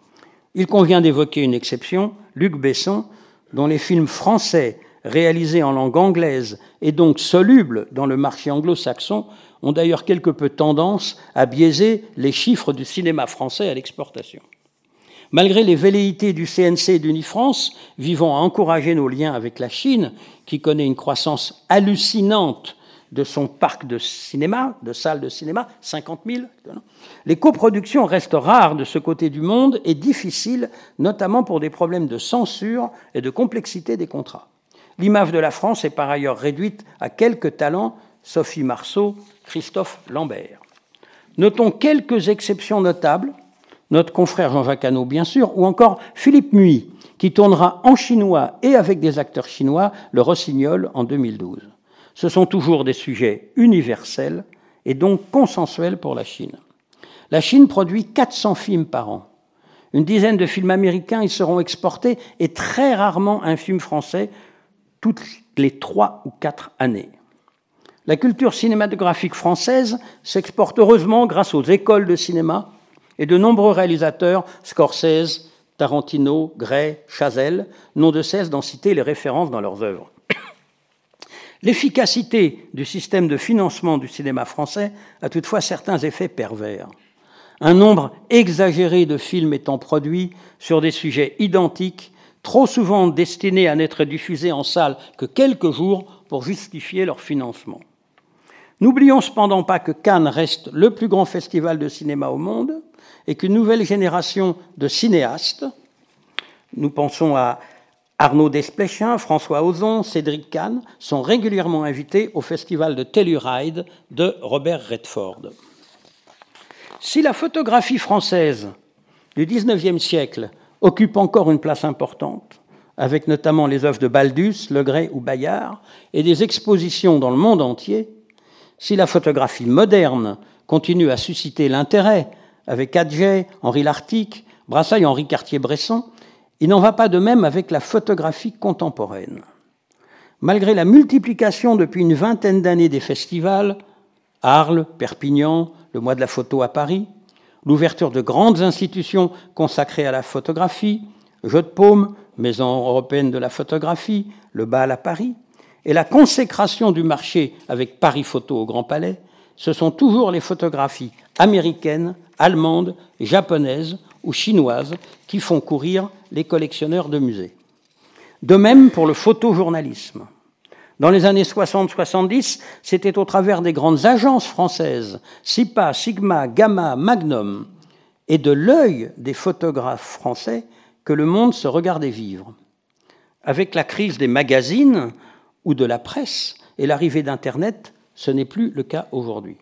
Il convient d'évoquer une exception, Luc Besson, dont les films français réalisés en langue anglaise et donc solubles dans le marché anglo-saxon ont d'ailleurs quelque peu tendance à biaiser les chiffres du cinéma français à l'exportation. Malgré les velléités du C N C et d'Unifrance visant à encourager nos liens avec la Chine, qui connaît une croissance hallucinante de son parc de cinéma, de salles de cinéma, cinquante mille, les coproductions restent rares de ce côté du monde et difficiles, notamment pour des problèmes de censure et de complexité des contrats. L'image de la France est par ailleurs réduite à quelques talents, Sophie Marceau, Christophe Lambert. Notons quelques exceptions notables, notre confrère Jean-Jacques Hano, bien sûr, ou encore Philippe Mui, qui tournera en chinois et avec des acteurs chinois Le Rossignol en deux mille douze. Ce sont toujours des sujets universels et donc consensuels pour la Chine. La Chine produit quatre cents films par an. Une dizaine de films américains y seront exportés et très rarement un film français toutes les trois ou quatre années. La culture cinématographique française s'exporte heureusement grâce aux écoles de cinéma et de nombreux réalisateurs, Scorsese, Tarantino, Gray, Chazelle, n'ont de cesse d'en citer les références dans leurs œuvres. L'efficacité du système de financement du cinéma français a toutefois certains effets pervers. Un nombre exagéré de films étant produits sur des sujets identiques, trop souvent destinés à n'être diffusés en salle que quelques jours pour justifier leur financement. N'oublions cependant pas que Cannes reste le plus grand festival de cinéma au monde et qu'une nouvelle génération de cinéastes, nous pensons à Arnaud Desplechin, François Ozon, Cédric Kahn, sont régulièrement invités au festival de Telluride de Robert Redford. Si la photographie française du dix-neuvième siècle occupent encore une place importante, avec notamment les œuvres de Baldus, Legray ou Bayard, et des expositions dans le monde entier, si la photographie moderne continue à susciter l'intérêt, avec Adjay, Henri Lartigue, Brassailles, Henri Cartier-Bresson, il n'en va pas de même avec la photographie contemporaine. Malgré la multiplication depuis une vingtaine d'années des festivals, Arles, Perpignan, le mois de la photo à Paris, l'ouverture de grandes institutions consacrées à la photographie, Jeux de Paume, Maison européenne de la photographie, le Bal à Paris, et la consécration du marché avec Paris Photo au Grand Palais, ce sont toujours les photographies américaines, allemandes, japonaises ou chinoises qui font courir les collectionneurs de musées. De même pour le photojournalisme. Dans les années soixante soixante-dix, c'était au travers des grandes agences françaises, SIPA, Sigma, Gamma, Magnum, et de l'œil des photographes français que le monde se regardait vivre. Avec la crise des magazines ou de la presse et l'arrivée d'Internet, ce n'est plus le cas aujourd'hui.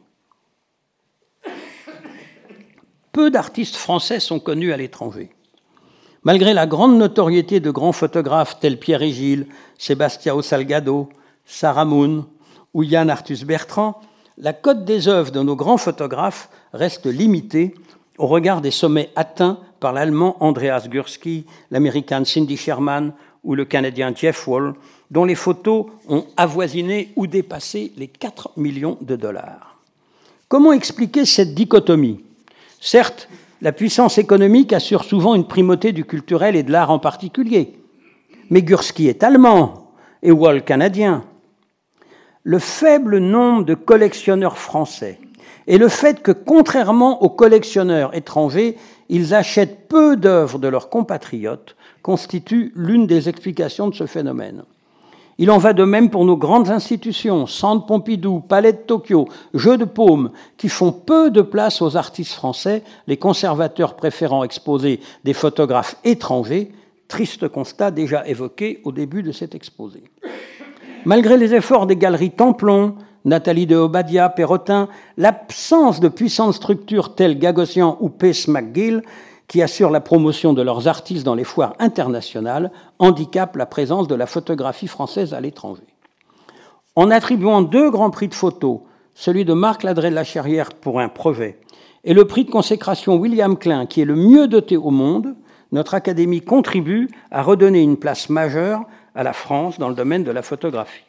Peu d'artistes français sont connus à l'étranger. Malgré la grande notoriété de grands photographes tels Pierre et Gilles, Sebastião Salgado, Sarah Moon ou Yann Arthus Bertrand, la cote des œuvres de nos grands photographes reste limitée au regard des sommets atteints par l'Allemand Andreas Gursky, l'Américaine Cindy Sherman ou le Canadien Jeff Wall, dont les photos ont avoisiné ou dépassé les quatre millions de dollars. Comment expliquer cette dichotomie ? Certes, la puissance économique assure souvent une primauté du culturel et de l'art en particulier, mais Gursky est allemand et Wall canadien. Le faible nombre de collectionneurs français et le fait que, contrairement aux collectionneurs étrangers, ils achètent peu d'œuvres de leurs compatriotes constituent l'une des explications de ce phénomène. Il en va de même pour nos grandes institutions, Centre Pompidou, Palais de Tokyo, Jeux de Paume, qui font peu de place aux artistes français, les conservateurs préférant exposer des photographes étrangers, triste constat déjà évoqué au début de cet exposé. Malgré les efforts des galeries Templon, Nathalie de Obadiah, Perrotin, l'absence de puissantes structures telles Gagosian ou Pace McGill, qui assurent la promotion de leurs artistes dans les foires internationales, handicape la présence de la photographie française à l'étranger. En attribuant deux grands prix de photo, celui de Marc Ladré de la Cherrière pour un projet et le prix de consécration William Klein, qui est le mieux doté au monde, notre Académie contribue à redonner une place majeure à la France dans le domaine de la photographie.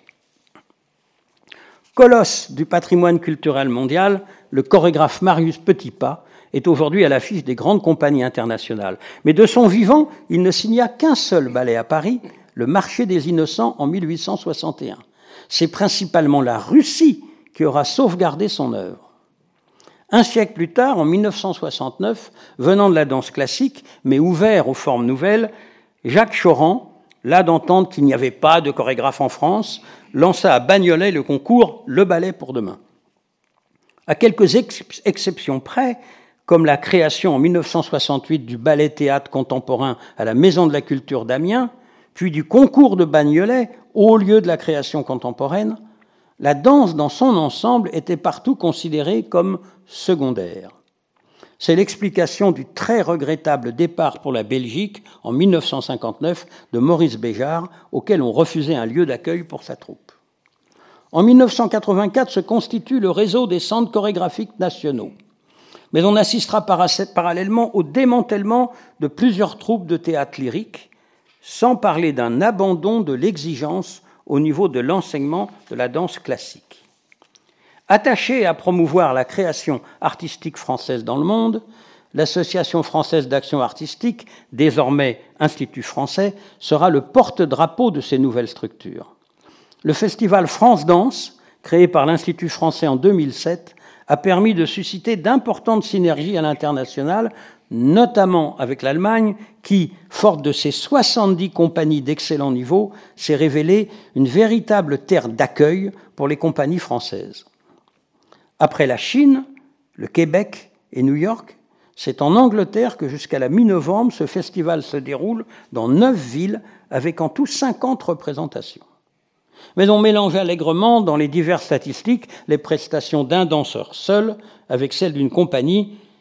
Colosse du patrimoine culturel mondial, le chorégraphe Marius Petipa est aujourd'hui à l'affiche des grandes compagnies internationales. Mais de son vivant, il ne signa qu'un seul ballet à Paris, le Marché des Innocents en mille huit cent soixante et un. C'est principalement la Russie qui aura sauvegardé son œuvre. Un siècle plus tard, en mille neuf cent soixante-neuf, venant de la danse classique, mais ouvert aux formes nouvelles, Jacques Choran, là d'entendre qu'il n'y avait pas de chorégraphe en France, lança à Bagnolet le concours « Le ballet pour demain ». À quelques ex- exceptions près, comme la création en mille neuf cent soixante-huit du ballet-théâtre contemporain à la Maison de la Culture d'Amiens, puis du concours de Bagnolet, haut lieu de la création contemporaine, la danse dans son ensemble était partout considérée comme secondaire. C'est l'explication du très regrettable départ pour la Belgique en mille neuf cent cinquante-neuf de Maurice Béjart, auquel on refusait un lieu d'accueil pour sa troupe. En mille neuf cent quatre-vingt-quatre se constitue le réseau des centres chorégraphiques nationaux. Mais on assistera parallèlement au démantèlement de plusieurs troupes de théâtre lyrique, sans parler d'un abandon de l'exigence au niveau de l'enseignement de la danse classique. Attachée à promouvoir la création artistique française dans le monde, l'Association française d'action artistique, désormais Institut français, sera le porte-drapeau de ces nouvelles structures. Le festival France Danse, créé par l'Institut français en deux mille sept, a permis de susciter d'importantes synergies à l'international, notamment avec l'Allemagne, qui, forte de ses soixante-dix compagnies d'excellent niveau, s'est révélée une véritable terre d'accueil pour les compagnies françaises. Après la Chine, le Québec et New York, c'est en Angleterre que jusqu'à la mi-novembre, ce festival se déroule dans neuf villes avec en tout cinquante représentations. Mais on mélange allègrement dans les diverses statistiques les prestations d'un danseur seul avec celles d'une compagnie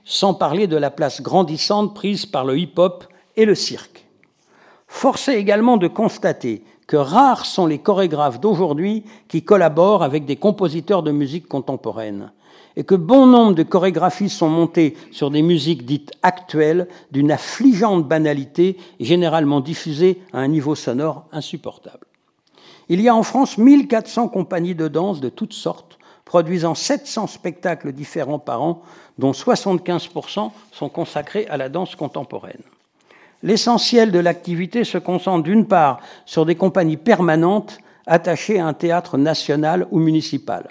sans parler de la place grandissante prise par le hip-hop et le cirque. Force est également de constater que rares sont les chorégraphes d'aujourd'hui qui collaborent avec des compositeurs de musique contemporaine, et que bon nombre de chorégraphies sont montées sur des musiques dites actuelles d'une affligeante banalité et généralement diffusées à un niveau sonore insupportable. Il y a en France mille quatre cents compagnies de danse de toutes sortes, produisant sept cents spectacles différents par an, dont soixante-quinze pour cent sont consacrés à la danse contemporaine. L'essentiel de l'activité se concentre d'une part sur des compagnies permanentes attachées à un théâtre national ou municipal.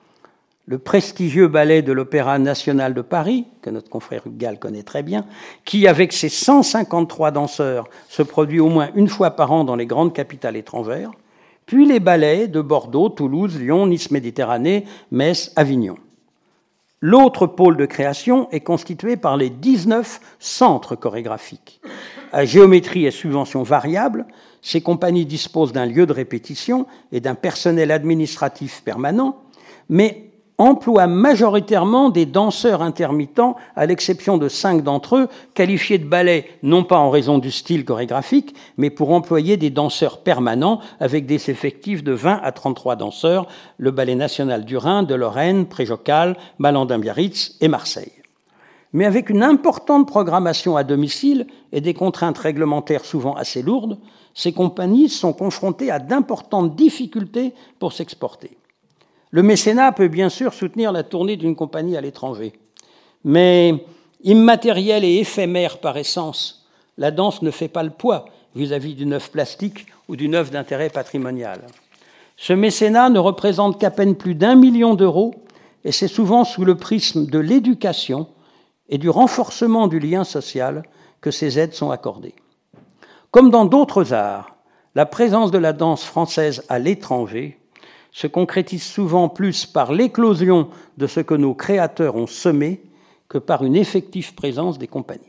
Le prestigieux ballet de l'Opéra national de Paris, que notre confrère Hugues Gall connaît très bien, qui, avec ses cent cinquante-trois danseurs, se produit au moins une fois par an dans les grandes capitales étrangères, puis les ballets de Bordeaux, Toulouse, Lyon, Nice Méditerranée, Metz, Avignon. L'autre pôle de création est constitué par les dix-neuf centres chorégraphiques. À géométrie et subventions variables, ces compagnies disposent d'un lieu de répétition et d'un personnel administratif permanent, mais emploient majoritairement des danseurs intermittents, à l'exception de cinq d'entre eux, qualifiés de ballets, non pas en raison du style chorégraphique, mais pour employer des danseurs permanents, avec des effectifs de vingt à trente-trois danseurs, le Ballet national du Rhin, de Lorraine, Préjocale, Malandin-Biarritz et Marseille. Mais avec une importante programmation à domicile et des contraintes réglementaires souvent assez lourdes, ces compagnies sont confrontées à d'importantes difficultés pour s'exporter. Le mécénat peut bien sûr soutenir la tournée d'une compagnie à l'étranger, mais immatérielle et éphémère par essence, la danse ne fait pas le poids vis-à-vis d'une œuvre plastique ou d'une œuvre d'intérêt patrimonial. Ce mécénat ne représente qu'à peine plus d'un million d'euros, et c'est souvent sous le prisme de l'éducation et du renforcement du lien social que ces aides sont accordées. Comme dans d'autres arts, la présence de la danse française à l'étranger se concrétise souvent plus par l'éclosion de ce que nos créateurs ont semé que par une effective présence des compagnies.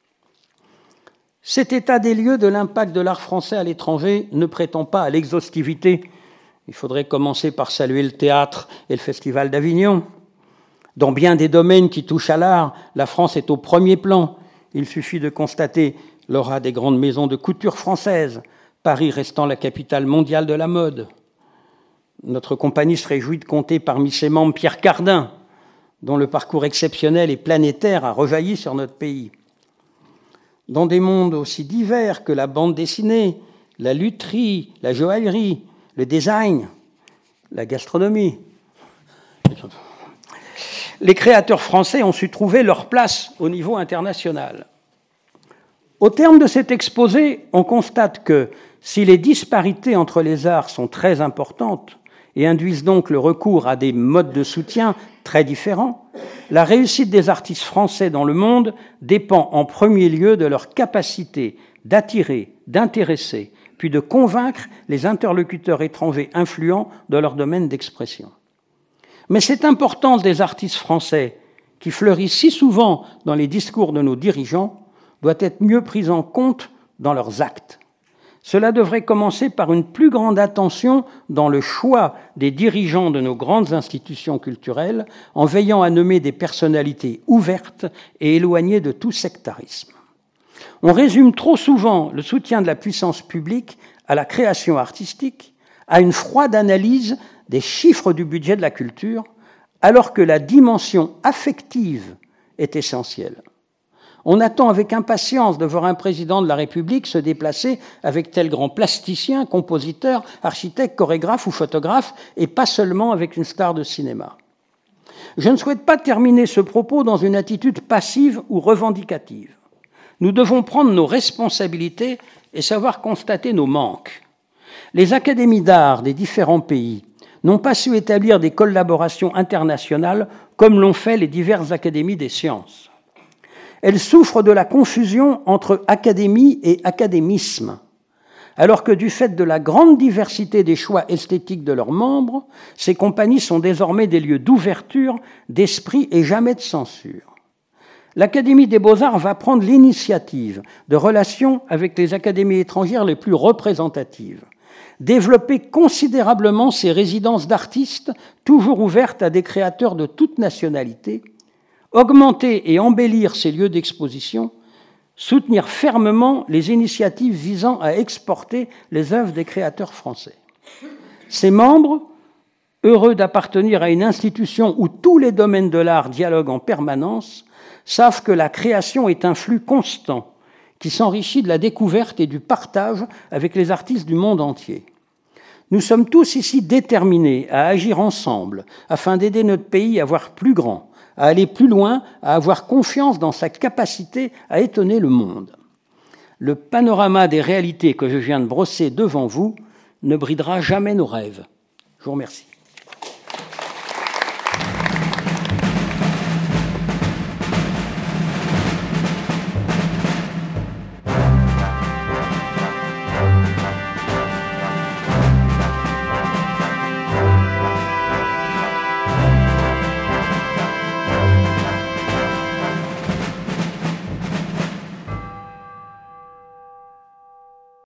Cet état des lieux de l'impact de l'art français à l'étranger ne prétend pas à l'exhaustivité. Il faudrait commencer par saluer le théâtre et le Festival d'Avignon. Dans bien des domaines qui touchent à l'art, la France est au premier plan. Il suffit de constater l'aura des grandes maisons de couture françaises, Paris restant la capitale mondiale de la mode. Notre compagnie se réjouit de compter parmi ses membres Pierre Cardin, dont le parcours exceptionnel et planétaire a rejailli sur notre pays. Dans des mondes aussi divers que la bande dessinée, la lutherie, la joaillerie, le design, la gastronomie, les créateurs français ont su trouver leur place au niveau international. Au terme de cet exposé, on constate que si les disparités entre les arts sont très importantes, et induisent donc le recours à des modes de soutien très différents, la réussite des artistes français dans le monde dépend en premier lieu de leur capacité d'attirer, d'intéresser, puis de convaincre les interlocuteurs étrangers influents de leur domaine d'expression. Mais cette importance des artistes français, qui fleurit si souvent dans les discours de nos dirigeants, doit être mieux prise en compte dans leurs actes. Cela devrait commencer par une plus grande attention dans le choix des dirigeants de nos grandes institutions culturelles, en veillant à nommer des personnalités ouvertes et éloignées de tout sectarisme. On résume trop souvent le soutien de la puissance publique à la création artistique, à une froide analyse des chiffres du budget de la culture, alors que la dimension affective est essentielle. On attend avec impatience de voir un président de la République se déplacer avec tel grand plasticien, compositeur, architecte, chorégraphe ou photographe, et pas seulement avec une star de cinéma. Je ne souhaite pas terminer ce propos dans une attitude passive ou revendicative. Nous devons prendre nos responsabilités et savoir constater nos manques. Les académies d'art des différents pays n'ont pas su établir des collaborations internationales comme l'ont fait les diverses académies des sciences. Elles souffrent de la confusion entre académie et académisme, alors que du fait de la grande diversité des choix esthétiques de leurs membres, ces compagnies sont désormais des lieux d'ouverture, d'esprit et jamais de censure. L'Académie des Beaux-Arts va prendre l'initiative de relations avec les académies étrangères les plus représentatives, développer considérablement ses résidences d'artistes, toujours ouvertes à des créateurs de toute nationalité, augmenter et embellir ces lieux d'exposition, soutenir fermement les initiatives visant à exporter les œuvres des créateurs français. Ses membres, heureux d'appartenir à une institution où tous les domaines de l'art dialoguent en permanence, savent que la création est un flux constant qui s'enrichit de la découverte et du partage avec les artistes du monde entier. Nous sommes tous ici déterminés à agir ensemble afin d'aider notre pays à voir plus grand, à aller plus loin, à avoir confiance dans sa capacité à étonner le monde. Le panorama des réalités que je viens de brosser devant vous ne bridera jamais nos rêves. Je vous remercie.